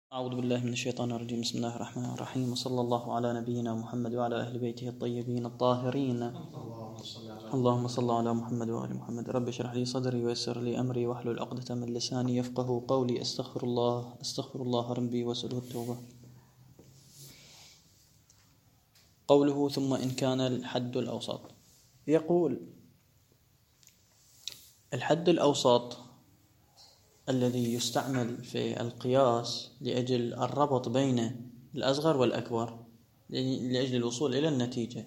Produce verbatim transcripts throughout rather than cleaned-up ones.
أعوذ بالله من الشيطان الرجيم. بسم الله الرحمن الرحيم، وصلى الله على نبينا محمد وعلى أهل بيته الطيبين الطاهرين. اللهم صل على محمد وآل محمد. رب اشرح لي صدري ويسر لي أمري واحلل عقدة من لساني يفقه قولي. أستغفر الله أستغفر الله ربي وأسأله التوبة. قوله ثم إن كان الحد الأوسط، يقول الحد الأوسط الذي يستعمل في القياس لأجل الربط بين الأصغر والأكبر لأجل الوصول إلى النتيجة.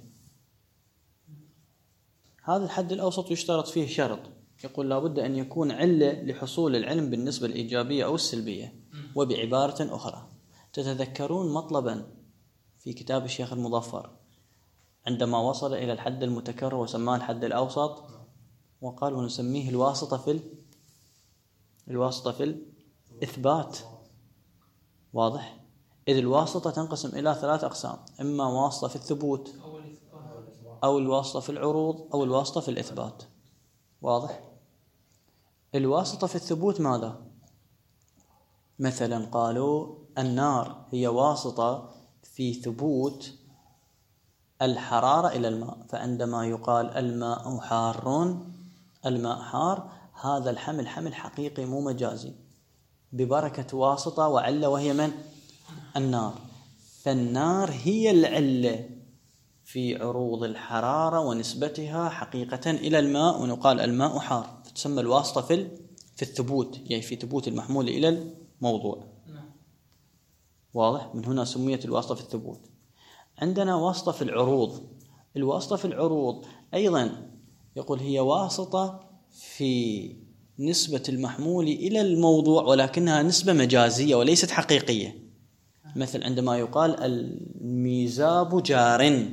هذا الحد الأوسط يشترط فيه شرط، يقول لابد أن يكون علة لحصول العلم بالنسبة الإيجابية أو السلبية. وبعبارة أخرى، تتذكرون مطلبا في كتاب الشيخ المظفر عندما وصل إلى الحد المتكرر وسماه الحد الأوسط، وقال ونسميه الواسطة في الواسطة في الإثبات. واضح؟ إذ الواسطة تنقسم إلى ثلاث أقسام: إما واسطة في الثبوت، أو الواسطة في العروض، أو الواسطة في الإثبات. واضح؟ الواسطة في الثبوت ماذا؟ مثلا قالوا النار هي واسطة في ثبوت الحرارة إلى الماء، فعندما يقال الماء حار، الماء حار، هذا الحمل حمل حقيقي مو مجازي ببركة واسطة وعلة، وهي من؟ النار. فالنار هي العلة في عروض الحرارة ونسبتها حقيقة إلى الماء، ونقال الماء حار، فتسمى الواسطة في في الثبوت، يعني في ثبوت المحمول إلى الموضوع. واضح؟ من هنا سميت الواسطة في الثبوت. عندنا واسطة في العروض. الواسطة في العروض أيضا يقول هي واسطة في نسبة المحمول إلى الموضوع، ولكنها نسبة مجازية وليست حقيقية. مثل عندما يقال الميزاب جار،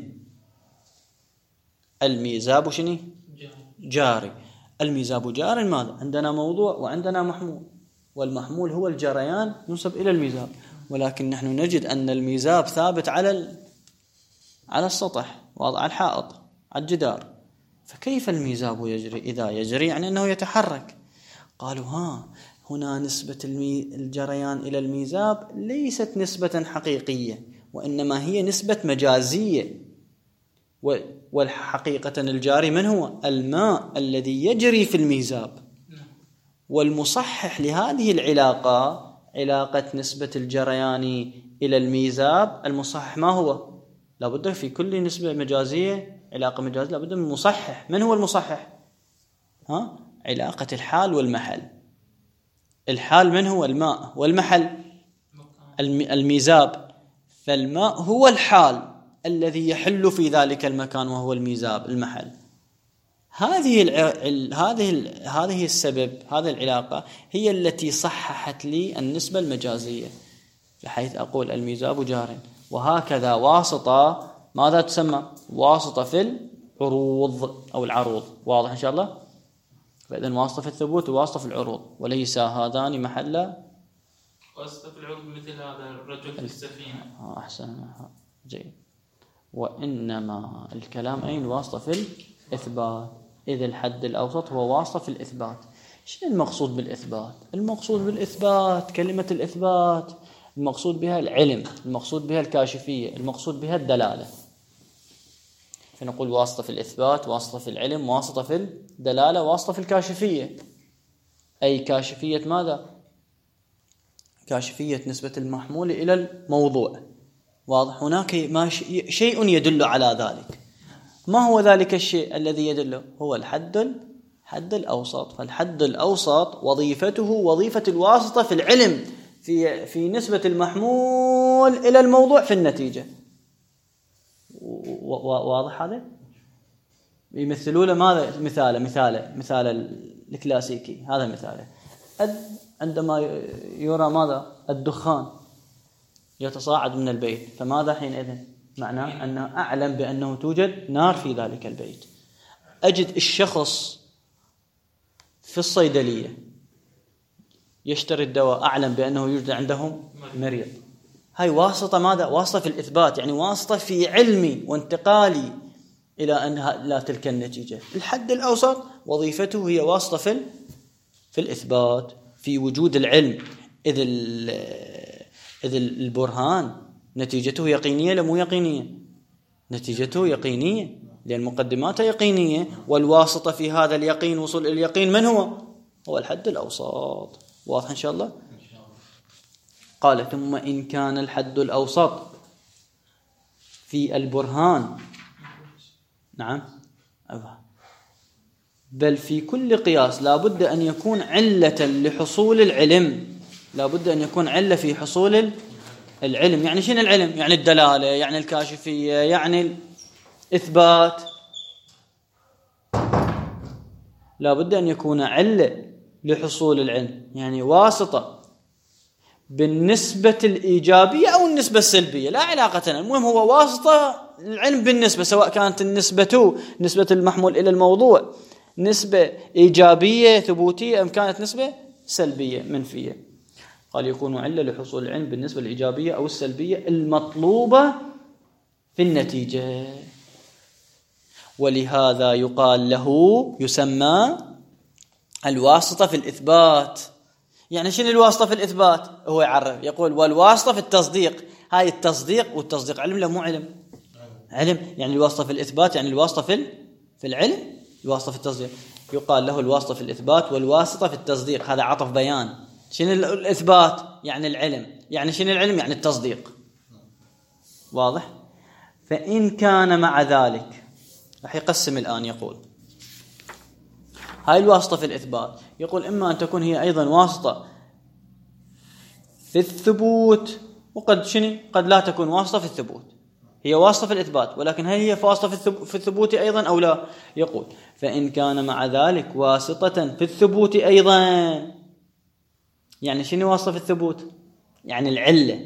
الميزاب شنو؟ جاري. الميزاب جار ماذا؟ عندنا موضوع وعندنا محمول، والمحمول هو الجريان ينسب إلى الميزاب، ولكن نحن نجد أن الميزاب ثابت على على السطح، وضع الحائط، على الجدار. فكيف الميزاب يجري؟ إذا يجري يعني أنه يتحرك. قالوا ها هنا نسبة الجريان إلى الميزاب ليست نسبة حقيقية، وإنما هي نسبة مجازية. والحقيقة الجاري من هو؟ الماء الذي يجري في الميزاب. والمصحح لهذه العلاقة، علاقة نسبة الجريان إلى الميزاب، المصحح ما هو؟ لابد في كل نسبة مجازية، علاقة مجازية، لابد من مصحح. من هو المصحح؟ ها؟ علاقة الحال والمحل. الحال من هو؟ الماء، والمحل الميزاب. فالماء هو الحال الذي يحل في ذلك المكان، وهو الميزاب المحل. هذه الع... هذه ال... هذه السبب، هذه العلاقة هي التي صححت لي النسبة المجازية، بحيث أقول الميزاب جار. وهكذا واسطة ماذا تسمى؟ واسطة في العروض أو العروض. واضح إن شاء الله؟ فإذن واسطة في الثبوت وواسطة في العروض، وليس هذان محل. واسطة في العروض مثل هذا الرجل في السفينة. أحسن، جيد. وإنما الكلام أين؟ واسطة في الإثبات. إذ الحد الأوسط هو واسطة في الإثبات. شنو المقصود بالإثبات؟ المقصود بالإثبات كلمة الإثبات المقصود بها العلم، المقصود بها الكاشفية، المقصود بها الدلالة. فنقول واسطة في الإثبات، واسطة في العلم، واسطة في الدلالة، واسطة في الكاشفية. أي كاشفية ماذا؟ كاشفية نسبة المحمول إلى الموضوع. واضح؟ هناك ما شيء يدل على ذلك. ما هو ذلك الشيء الذي يدل؟ هو الحد الحد الأوسط. فالحد الأوسط وظيفته وظيفة الواسطة في العلم، في في نسبة المحمول إلى الموضوع في النتيجة. واضح هذا؟ يمثلوا له ماذا؟ مثاله مثاله مثال الكلاسيكي. هذا مثاله عندما يرى ماذا؟ الدخان يتصاعد من البيت، فماذا حينئذ؟ معناه أنه أعلم بأنه توجد نار في ذلك البيت. أجد الشخص في الصيدلية يشتري الدواء، أعلم بأنه يوجد عندهم مريض. هاي واسطة ماذا؟ واسطة في الإثبات، يعني واسطة في علمي وانتقالي إلى أن لا تلك النتيجة. الحد الأوسط وظيفته هي واسطة في في الإثبات، في وجود العلم. إذ إذ البرهان نتيجته يقينية لمو يقينية؟ نتيجته يقينية، لأن مقدماته يقينية، والواسطة في هذا اليقين وصول اليقين من هو؟ هو الحد الأوسط. واضح إن شاء الله؟ قال ثم إن كان الحد الأوسط في البرهان، نعم، بل في كل قياس لا بد أن يكون علة لحصول العلم، لا بد أن يكون علة في حصول العلم. يعني شنو العلم؟ يعني الدلالة، يعني الكاشفية، يعني الإثبات. لا بد أن يكون علة لحصول العلم، يعني واسطة بالنسبة الإيجابية أو النسبة السلبية، لا علاقة لنا، المهم هو واسطة العلم بالنسبة، سواء كانت النسبة نسبة المحمول إلى الموضوع نسبة إيجابية ثبوتية أم كانت نسبة سلبية منفية. قال يكون علة لحصول العلم بالنسبة الإيجابية أو السلبية المطلوبة في النتيجة، ولهذا يقال له يسمى الواسطة في الإثبات. يعني شنو الواسطة في الإثبات؟ هو يعرف يقول والواسطة في التصديق. هاي التصديق، والتصديق علم لا مو علم؟ علم. يعني الواسطة في الإثبات يعني الواسطة في في العلم، الواسطة في التصديق. يقال له الواسطة في الإثبات والواسطة في التصديق. هذا عطف بيان. شنو الإثبات؟ يعني العلم. يعني شنو العلم؟ يعني التصديق. واضح؟ فإن كان مع ذلك، راح يقسم الآن، يقول هاي الواسطة في الإثبات، يقول إما أن تكون هي أيضا واسطة في الثبوت، وقد شنو قد لا تكون واسطة في الثبوت. هي واسطة في الإثبات، ولكن هل هي واسطة في الثبوت أيضا أو لا؟ يقول فإن كان مع ذلك واسطة في الثبوت أيضا. يعني شنو واسطة في الثبوت؟ يعني العلة،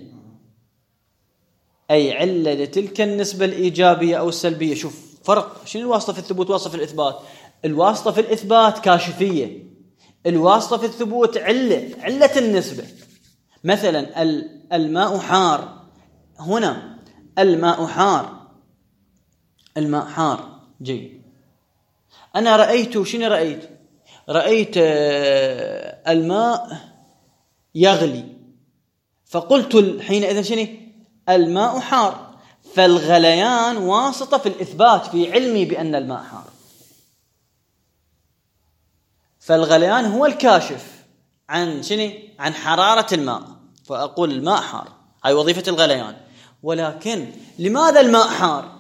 أي علة لتلك النسبة الإيجابية أو السلبية. شوف فرق، شنو الواسطة في الثبوت واسطة في الإثبات؟ الواسطة في الإثبات كاشفية، الواسطة في الثبوت علة، علة النسبة. مثلا الماء حار، هنا الماء حار، الماء حار جيد. أنا رأيت، شنو رأيت؟ رأيت الماء يغلي، فقلت حينئذ شنو؟ الماء حار. فالغليان واسطة في الإثبات في علمي بأن الماء حار. فالغليان هو الكاشف عن شنو؟ عن حرارة الماء، فأقول الماء حار، هاي وظيفة الغليان. ولكن لماذا الماء حار؟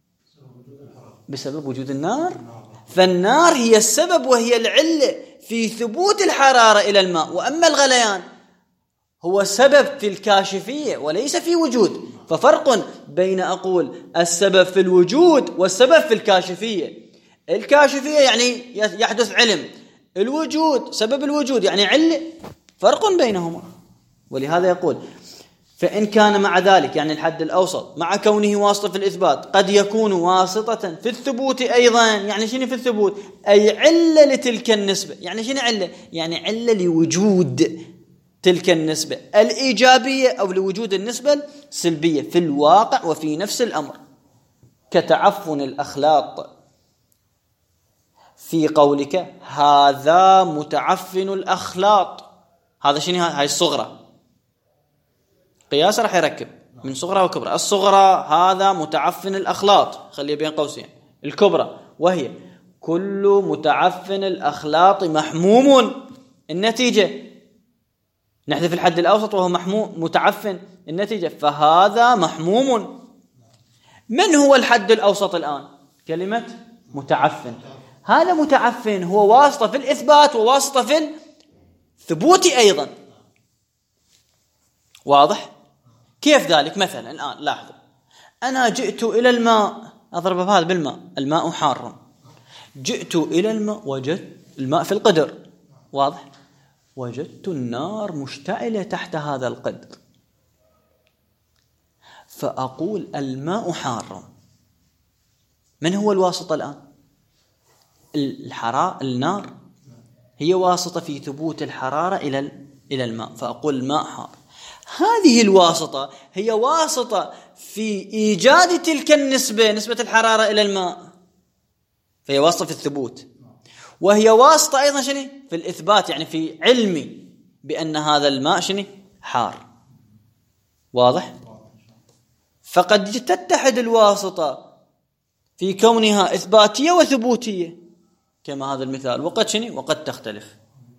بسبب وجود النار. فالنار هي السبب وهي العلة في ثبوت الحرارة إلى الماء، وأما الغليان هو سبب في الكاشفية وليس في وجود. ففرق بين أقول السبب في الوجود والسبب في الكاشفية. الكاشفية يعني يحدث علم، الوجود سبب الوجود يعني علة، فرق بينهما. ولهذا يقول فإن كان مع ذلك، يعني الحد الأوسط مع كونه واسطة في الإثبات، قد يكون واسطة في الثبوت أيضا. يعني شنو في الثبوت؟ أي علة لتلك النسبة. يعني شنو علة؟ يعني علة لوجود تلك النسبة الإيجابية أو لوجود النسبة السلبية في الواقع وفي نفس الأمر، كتعفن الأخلاط في قولك هذا متعفن الأخلاط. هذا شنو؟ هاي الصغرى، قياس راح يركب من صغرى وكبرى. الصغرى هذا متعفن الأخلاط، خليه بين قوسين. الكبرى وهي كل متعفن الأخلاط محموم. النتيجة نحذف الحد الأوسط وهو محموم متعفن. النتيجة فهذا محموم. من هو الحد الأوسط الآن؟ كلمة متعفن. هذا متعفن هو واسطة في الإثبات وواسطة في الثبوت أيضا. واضح؟ كيف ذلك؟ مثلا الآن لاحظوا، أنا جئت إلى الماء، أضرب بهذا بالماء، الماء حار. جئت إلى الماء وجدت الماء في القدر. واضح؟ وجدت النار مشتعلة تحت هذا القدر، فأقول الماء حار. من هو الواسطة الآن؟ الحرارة، النار هي واسطة في ثبوت الحرارة إلى إلى الماء، فأقول الماء حار. هذه الواسطة هي واسطة في إيجاد تلك النسبة، نسبة الحرارة إلى الماء، فهي واسطة في الثبوت، وهي واسطة أيضا شنو؟ في الإثبات، يعني في علمي بأن هذا الماء شنو؟ حار. واضح؟ فقد تتحد الواسطة في كونها إثباتية وثبوتية كما هذا المثال، وقد شنو؟ وقد تختلف.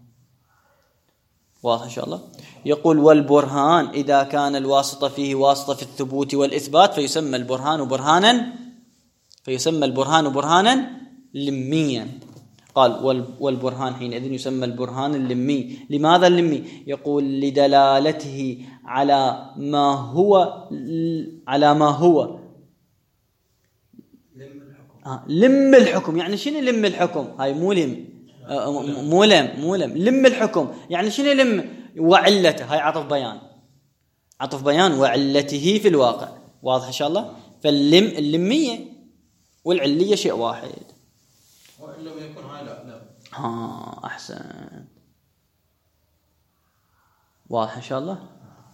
واضح إن شاء الله؟ يقول والبرهان إذا كان الواسطة فيه واسطة في الثبوت والإثبات فيسمى البرهان برهانا فيسمى البرهان برهانا لميا. قال والبرهان حينئذ يسمى البرهان اللمي. لماذا اللمي؟ يقول لدلالته على ما هو على ما هو لم الحكم. آه لم الحكم يعني شنو لم الحكم؟ هاي مو لم آه مو لم مو لم لم الحكم يعني شنو لم؟ وعلته. هاي عطف بيان عطف بيان وعلته في الواقع. واضح إن شاء الله؟ فاللم اللمية والعلية شيء واحد. وإن لم يكن هاي لا لا ها أحسن. واضح إن شاء الله؟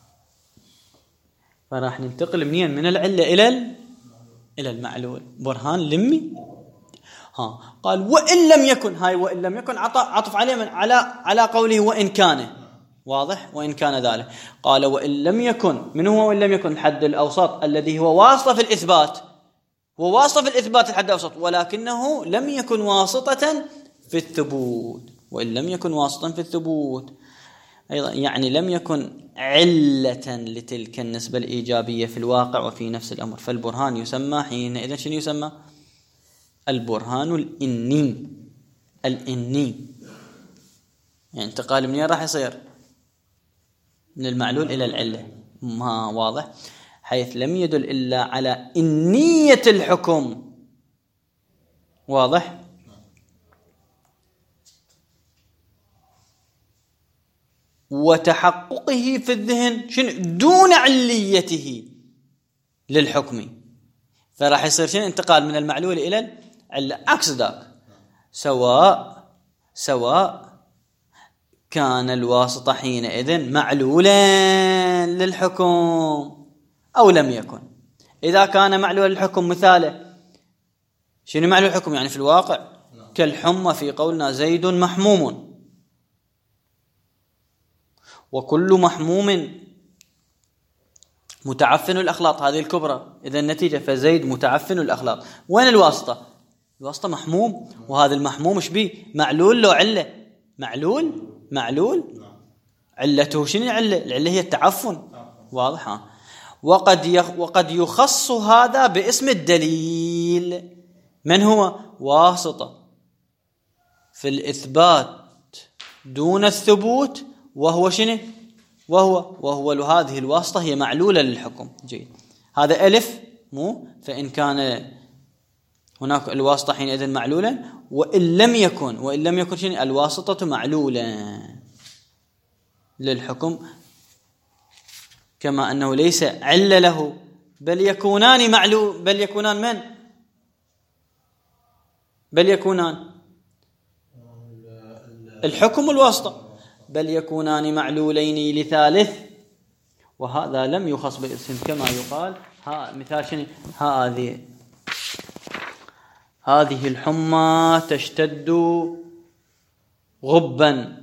فراح ننتقل منين؟ من العلة إلى ال... إلى المعلول. برهان لمي. ها قال وإن لم يكن. هاي وإن لم يكن عطف عليه من على على قوله وإن كان. واضح؟ وإن كان ذلك. قال وإن لم يكن. من هو وإن لم يكن؟ الحد الأوسط الذي هو واسطة في الإثبات. هو واسطة في الإثبات الحد الأوسط، ولكنه لم يكن واسطة في الثبوت. وإن لم يكن واسطا في الثبوت أيضا يعني لم يكن علة لتلك النسبة الإيجابية في الواقع وفي نفس الأمر. فالبرهان يسمى حينئذ شنو يسمى؟ البرهان الإني. الإني يعني انتقال منين راح يصير؟ من المعلول إلى العلة. ما واضح؟ حيث لم يدل إلا على إنية الحكم. واضح؟ وتحققه في الذهن شنو؟ دون عليته للحكم. فراح يصير شنو؟ انتقال من المعلول إلى العلة. عكس ذاك. سواء سواء كان الواسطة حينئذ معلولا للحكم أو لم يكن. إذا كان معلول الحكم مثاله شنو معلول الحكم؟ يعني في الواقع كالحمى في قولنا زيد محموم، وكل محموم متعفن الأخلاط. هذه الكبرى. إذا النتيجة فزيد متعفن الأخلاط. وين الواسطة؟ الواسطة محموم، وهذا المحموم ايش بيه؟ معلول لو علة؟ معلول معلول علته شنو العلة؟ العلة هي التعفن. واضحة؟ وقد يخ وقد يخص هذا باسم الدليل. من هو؟ واسطة في الإثبات دون الثبوت، وهو شنو؟ وهو وهو هذه الواسطة هي معلولة للحكم. جيد. هذا ألف مو. فإن كان هناك الواسطة حينئذ معلولا، وإن لم يكن وإن لم يكن شنو؟ الواسطة معلولا للحكم، كما أنه ليس علة له، بل يكونان معلول بل يكونان من؟ بل يكونان الحكم والواسطة، بل يكونان معلولين لثالث، وهذا لم يخص بالاسم كما يقال. ها مثال شنو؟ هذه هذه الحمى تشتد غبا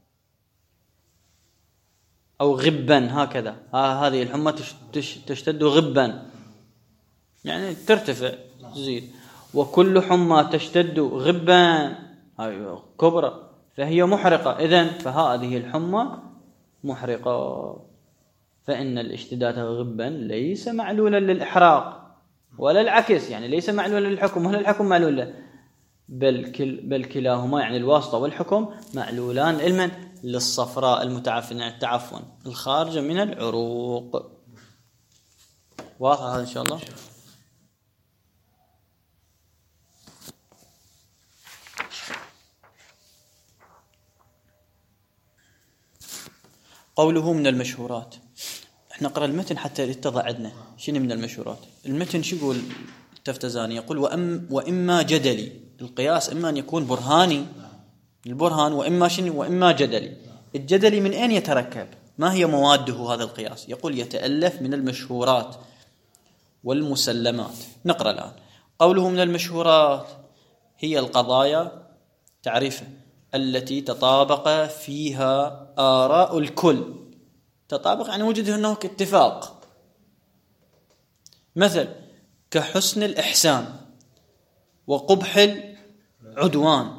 أو غبا، هكذا. ها هذه الحمى تشتد غبا يعني ترتفع تزيد. وكل حمى تشتد غبا أيوة كبرى فهي محرقة. إذن فهذه الحمى محرقة. فإن الاشتداد غبا ليس معلولا للإحراق ولا العكس، يعني ليس معلولا للحكم ولا الحكم معلول له، بل, كل بل كلاهما يعني الواسطة والحكم معلولان علما للصفراء المتعفن، يعني التعفن الخارجة من العروق. واضح هذا إن شاء الله؟ قوله من المشهورات. احنا نقرأ المتن حتى يتضح عندنا شنو من المشهورات. المتن شو يقول التفتزاني؟ يقول وأم وإما جدلي. القياس إما أن يكون برهاني البرهان، وإما شنو؟ وإما جدلي. الجدلي من أين يتركب؟ ما هي مواده هذا القياس؟ يقول يتألف من المشهورات والمسلمات. نقرأ الآن. قوله من المشهورات هي القضايا تعريفه التي تطابق فيها آراء الكل. تطابق يعني وجد هناك اتفاق مثل كحسن الإحسان وقبح العدوان.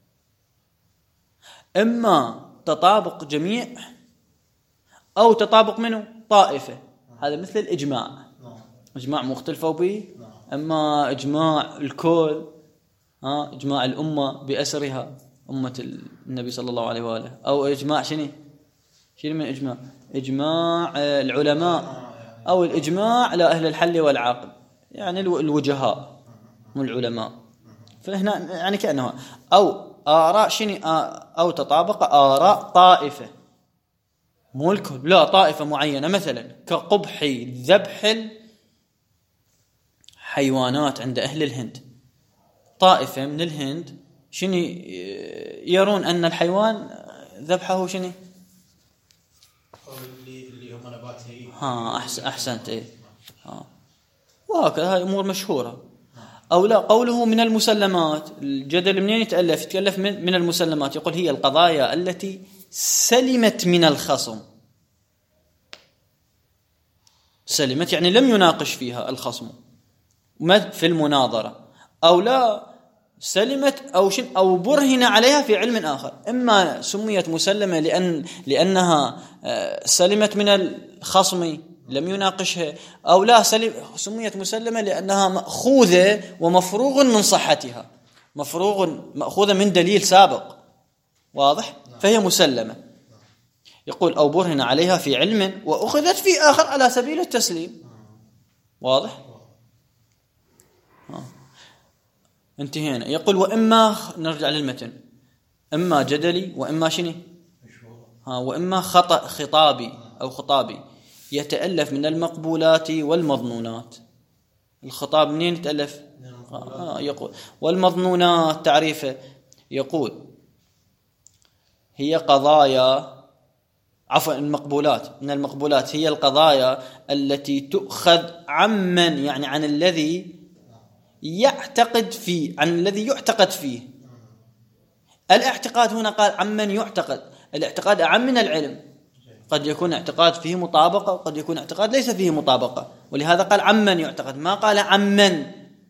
إما تطابق جميع أو تطابق منه طائفة، هذا مثل الإجماع، إجماع مختلفة به، أما إجماع الكل، ها إجماع الأمة بأسرها أمة النبي صلى الله عليه وآله، أو إجماع شنو شنو من إجماع إجماع العلماء، أو الإجماع على أهل الحل والعقد، يعني الوجهاء والعلماء. فهنا يعني كأنه أو آراء شنو أو تطابق آراء طائفة، مو الكل، لا طائفة معينة، مثلا كقبح ذبح الحيوانات عند أهل الهند. طائفة من الهند شنو يرون أن الحيوان ذبحه شنو اللي اللي هم نباتيين. ها أحسن أحسنت إيه. ها وهكذا هاي أمور مشهورة. أو لا، قوله من المسلمات، الجدل منين يتألف؟ يتألف من, من المسلمات، يقول هي القضايا التي سلمت من الخصم. سلمت يعني لم يناقش فيها الخصم في المناظرة، أو لا سلمت أو شن أو برهن عليها في علم آخر. إما سميت مسلمة لأن لأنها سلمت من الخصم لم يناقشها، أو لا سميت مسلمة لأنها مأخوذة ومفروغ من صحتها، مفروغ مأخوذة من دليل سابق، واضح؟ فهي مسلمة. يقول أو برهن عليها في علم وأخذت في آخر على سبيل التسليم، واضح؟ انتهينا. يقول وإما، نرجع للمتن، إما جدلي وإما شنو ها وإما خطأ خطابي أو خطابي، يتألف من المقبولات والمظنونات. الخطاب منين يتألف؟ آه يقول والمظنونات تعريفه، يقول هي قضايا، عفوا المقبولات، من المقبولات هي القضايا التي تؤخذ عمن، يعني عن الذي يعتقد فيه، عن الذي يعتقد فيه. الاعتقاد هنا قال عمن يعتقد، الاعتقاد أعم من العلم، قد يكون اعتقاد فيه مطابقة وقد يكون اعتقاد ليس فيه مطابقة، ولهذا قال عمن يعتقد، ما قال عمن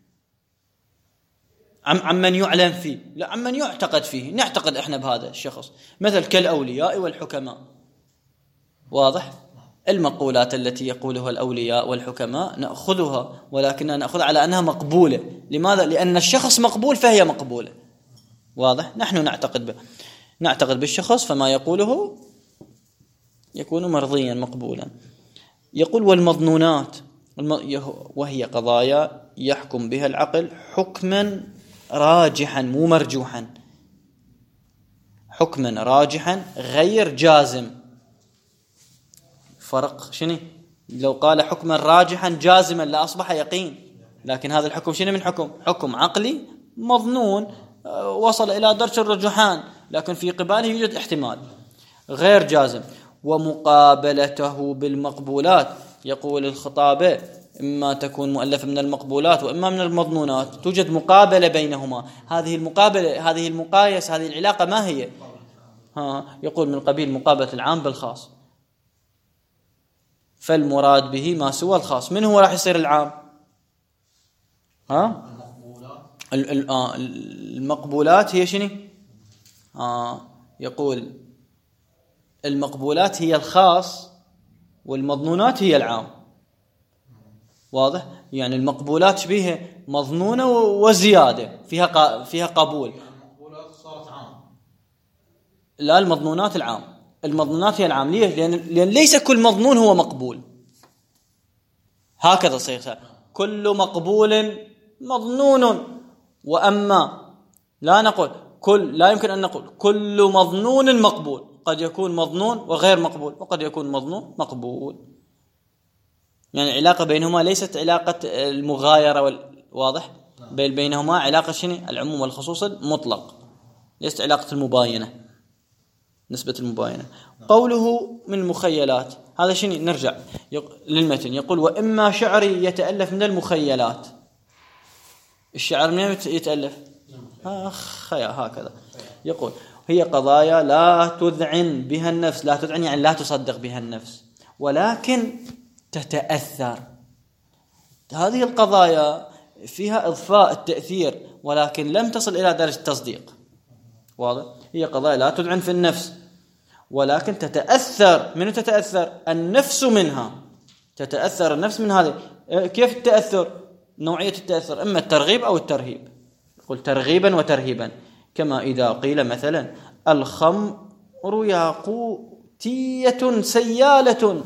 عم عمن يعلم فيه، لا عمن يعتقد فيه، نعتقد احنا بهذا الشخص، مثل كالأولياء والحكماء، واضح؟ المقولات التي يقولها الأولياء والحكماء نأخذها، ولكننا نأخذ على أنها مقبولة. لماذا؟ لأن الشخص مقبول فهي مقبولة، واضح؟ نحن نعتقد به، نعتقد بالشخص، فما يقوله يكون مرضيا مقبولا. يقول والمظنونات، وهي قضايا يحكم بها العقل حكما راجحا مو مرجوحا، حكما راجحا غير جازم. فرق شنو؟ لو قال حكما راجحا جازما لا أصبح يقين، لكن هذا الحكم شنو من حكم؟ حكم عقلي مظنون وصل إلى درجة الرجحان، لكن في قباله يوجد احتمال غير جازم. ومقابلته بالمقبولات، يقول الخطابة إما تكون مؤلفة من المقبولات وإما من المظنونات، توجد مقابلة بينهما. هذه المقابلة، هذه المقايسة، هذه العلاقة ما هي؟ ها يقول من قبيل مقابلة العام بالخاص، فالمراد به ما سوى الخاص. من هو راح يصير العام؟ ها المقبولات هي شنو؟ آه يقول المقبولات هي الخاص والمظنونات هي العام، واضح؟ يعني المقبولات بها مظنونة وزيادة، فيها فيها قبول. المقبولات صارت عام، لا المظنونات العام، المظنونات هي العام. ليه؟ لأن, لأن ليس كل مظنون هو مقبول، هكذا صيغة كل مقبول مظنون. وأما لا نقول كل، لا يمكن أن نقول كل مظنون مقبول، قد يكون مظنون وغير مقبول، وقد يكون مظنون مقبول. يعني علاقة بينهما ليست علاقة المغايرة، واضح؟ بين بينهما علاقة شنو؟ العموم والخصوص المطلق، ليست علاقة المباينة، نسبة المباينة. قوله من المخيلات، هذا شنو؟ نرجع للمتن، يقول وإما شعري يتألف من المخيلات. الشعر من يتألف؟ آخ هكذا. يقول هي قضايا لا تذعن بها النفس، لا تذعن يعني لا تصدق بها النفس، ولكن تتأثر هذه القضايا فيها إضفاء التأثير ولكن لم تصل إلى درجة التصديق. واضح؟ هي قضايا لا تذعن في النفس ولكن تتأثر. من تتأثر؟ النفس منها، تتأثر النفس من هذه. كيف التأثر؟ نوعية التأثر إما الترغيب أو الترهيب. يقول ترغيبا وترهيبا، كما إذا قيل مثلا الخمر ياقوتية سيالة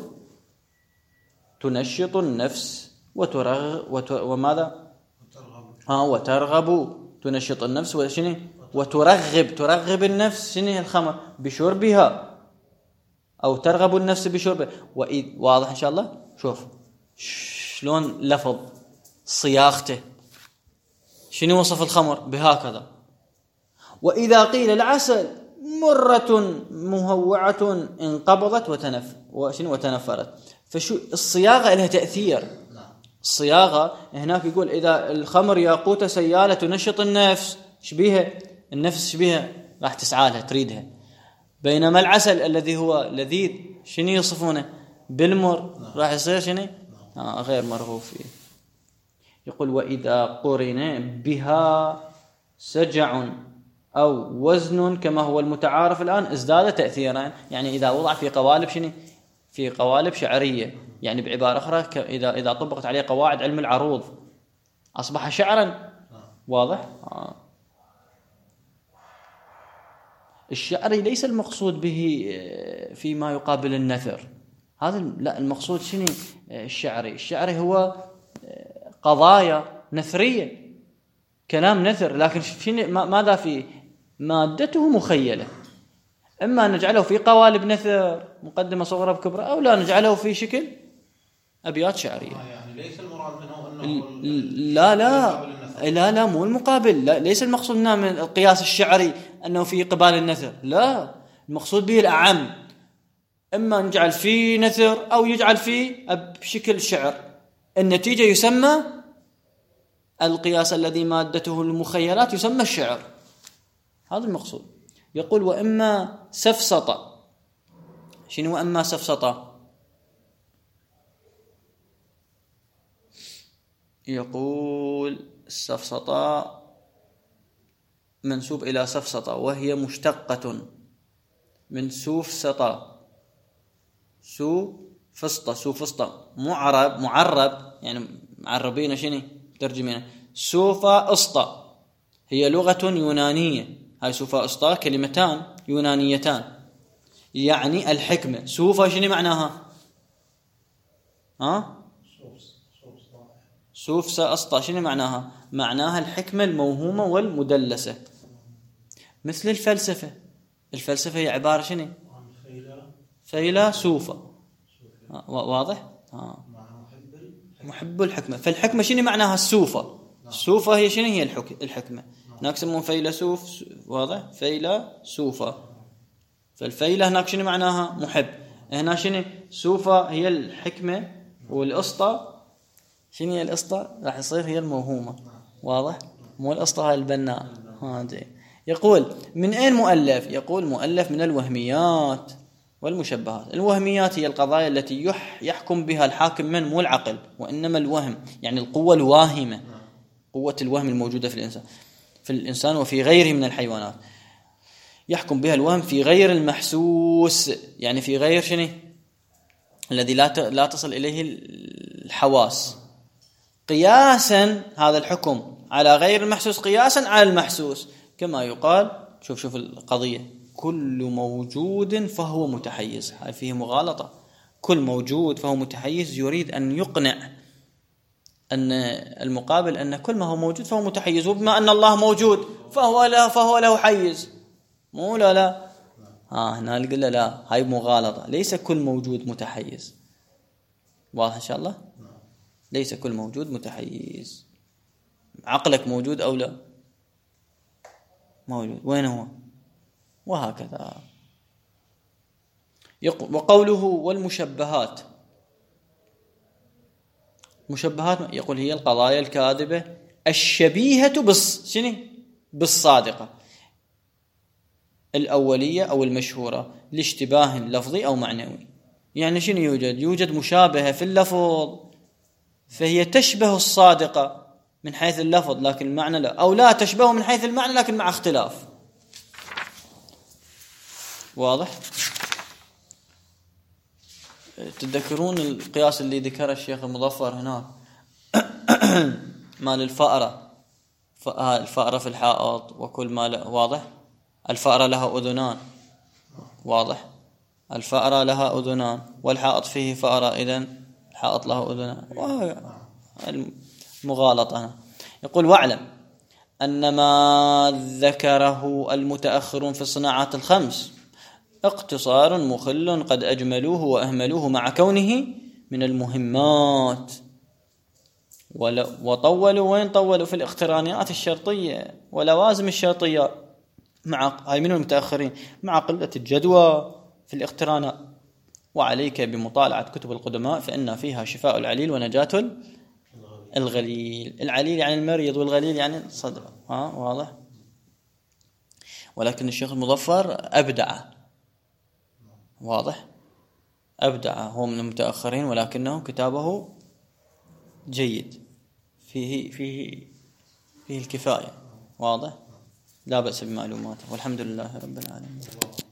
تنشط النفس وترغب وتر... وماذا ها وترغب، تنشط النفس وشنو وترغب، ترغب النفس شنو الخمر بشربها أو ترغب النفس بشربها. وإذ واضح إن شاء الله. شوف شلون لفظ صياغته، شنو وصف الخمر بهكذا. وإذا قيل العسل مرة مهوعة انقبضت وتنف وشنو وتنفرت، فشو الصياغة لها تأثير. الصياغة هناك يقول إذا الخمر ياقوت سيالة تنشط النفس، شبيها النفس شبيها راح تسعى لها تريدها. بينما العسل الذي هو لذيذ شنو يصفونه بالمر راح يصير شنو آه غير مرغوب فيه. يقول وإذا قرن بها سجع أو وزن كما هو المتعارف الآن ازداد تأثيرا. يعني إذا وضع في قوالب شنو في قوالب شعرية، يعني بعبارة أخرى إذا إذا طبقت عليه قواعد علم العروض أصبح شعرا. واضح؟ آه. الشعري ليس المقصود به فيما يقابل النثر، هذا لا، المقصود شنو الشعري؟ الشعري هو قضايا نثرية، كلام نثر، لكن شنو ماذا فيه؟ مادته مخيلة. إما نجعله في قوالب نثر مقدمة صغرى بكبرى، أو لا نجعله في شكل أبيات شعرية. يعني ليس المراد منه أنه لا لا لا لا مو المقابل، لا ليس المقصود من القياس الشعري أنه في قبال النثر، لا، المقصود به الأعم. إما نجعل فيه نثر أو يجعل فيه بشكل شعر، النتيجة يسمى القياس الذي مادته المخيلات يسمى الشعر، هذا المقصود. يقول وإما سفسطة. شنو وإما سفسطة؟ يقول السفسطة منسوب إلى سفسطة وهي مشتقة من سوفسطة، سو فسطة، سو فسطة معرب معرب يعني معربين شنو ترجمينه سوفا أسطى، هي لغة يونانية. هاي سوفا أسطى كلمتان يونانيتان يعني الحكمة. سوفا شنو معناها؟ ها سوفسا أسطى شنو معناها؟ معناها الحكمة الموهومة والمدلسة، مثل الفلسفة. الفلسفة هي عبارة شنو؟ فيلسوفة. واضح؟ ها محب الحكمة. فالحكمة شنو معناها؟ السوفة. السوفة هي شنو هي الحكمة، هناك يسمون فيلسوف. واضح؟ فيلسوفة. فالفيلة هناك شنو معناها؟ محب. هنا شنو؟ سوفة هي الحكمة، والأسطى شنو هي الأسطى؟ راح يصير هي الموهومة. واضح؟ مو الأسطى هاي البناء. هذه يقول من أين مؤلف؟ يقول مؤلف من الوهميات والمشبهات. الوهميات هي القضايا التي يحكم بها الحاكم، من مو العقل وإنما الوهم، يعني القوة الواهمة، قوة الوهم الموجودة في الإنسان في الإنسان وفي غيره من الحيوانات. يحكم بها الوهم في غير المحسوس، يعني في غير شنو الذي لا لا تصل إليه الحواس، قياسا هذا الحكم على غير المحسوس قياسا على المحسوس. كما يقال شوف شوف القضية كل موجود فهو متحيز، هاي فيه مغالطة. كل موجود فهو متحيز يريد أن يقنع أن المقابل أن كل ما هو موجود فهو متحيز، وبما أن الله موجود فهو له فهو له حيز. مو لا لا ها هنا نقول لا لا، هاي مغالطة. ليس كل موجود متحيز. واضح إن شاء الله؟ ليس كل موجود متحيز. عقلك موجود أو لا؟ موجود. وين هو؟ وهكذا. وقوله والمشبهات. مشبهات يقول هي القضايا الكاذبة الشبيهة بس شنو بالصادقة، الأولية أو المشهورة لاشتباه لفظي أو معنوي. يعني شنو يوجد؟ يوجد مشابهة في اللفظ فهي تشبه الصادقة من حيث اللفظ لكن المعنى لا، أو لا تشبه من حيث المعنى لكن مع اختلاف. واضح؟ تتذكرون القياس اللي ذكره الشيخ المظفر هناك مال الفأرة، الفأرة في الحائط وكل ما لا. واضح؟ الفأرة لها أذنان. واضح؟ الفأرة لها أذنان والحائط فيه فأرة، إذن الحائط له أذنان. المغالطة. يقول: واعلم أن ما ذكره المتأخرون في الصناعات الخمس اقتصار مخل قد أجملوه وأهملوه مع كونه من المهمات، وطولوا وين طولوا في الاقترانيات الشرطية ولوازم الشرطية مع هاي من المتأخرين مع قلة الجدوى في الاقترانات. وعليك بمطالعة كتب القدماء فإن فيها شفاء العليل ونجاة الغليل. العليل يعني المريض والغليل يعني الصدر. ها واضح؟ ولكن الشيخ المظفر أبدع. واضح؟ أبدع، هو من المتأخرين ولكنه كتابه جيد، فيه فيه فيه الكفاية. واضح؟ لا بأس بمعلوماته، والحمد لله رب العالمين.